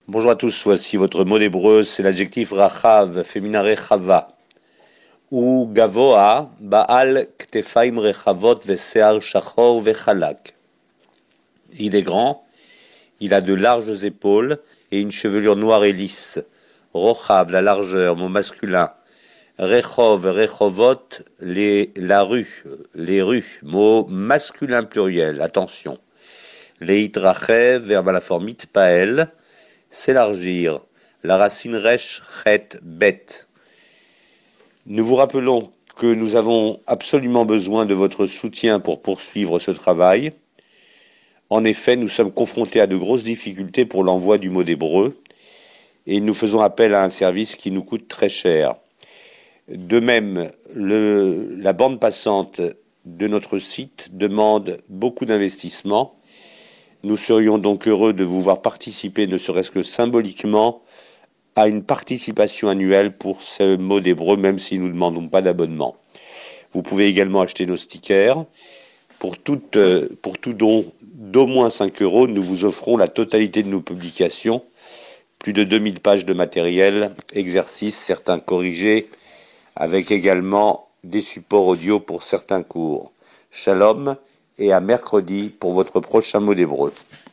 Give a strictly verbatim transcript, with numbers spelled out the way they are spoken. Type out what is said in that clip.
Bonjour à tous, voici votre mot d'hébreu, c'est l'adjectif rachav, féminin rechava, ou gavoa, baal ktefaim rechavot vesear shachor vechalak. Il est grand, il a de larges épaules et une chevelure noire et lisse. Rochav, la largeur, mot masculin. Rechov, rechovot, les, la rue, les rues, mot masculin pluriel, attention. Leitrachev, verbe à la forme mitpael, s'élargir. La racine resh, chet, bête. Nous vous rappelons que nous avons absolument besoin de votre soutien pour poursuivre ce travail. En effet, nous sommes confrontés à de grosses difficultés pour l'envoi du mot d'hébreu et nous faisons appel à un service qui nous coûte très cher. De même, le, la bande passante de notre site demande beaucoup d'investissement. Nous serions donc heureux de vous voir participer, ne serait-ce que symboliquement, à une participation annuelle pour ce mot d'hébreu, même si nous ne demandons pas d'abonnement. Vous pouvez également acheter nos stickers. Pour tout, pour tout don d'au moins cinq euros, nous vous offrons la totalité de nos publications, plus de deux mille pages de matériel, exercices, certains corrigés, avec également des supports audio pour certains cours. Shalom et à mercredi pour votre prochain mot d'hébreu.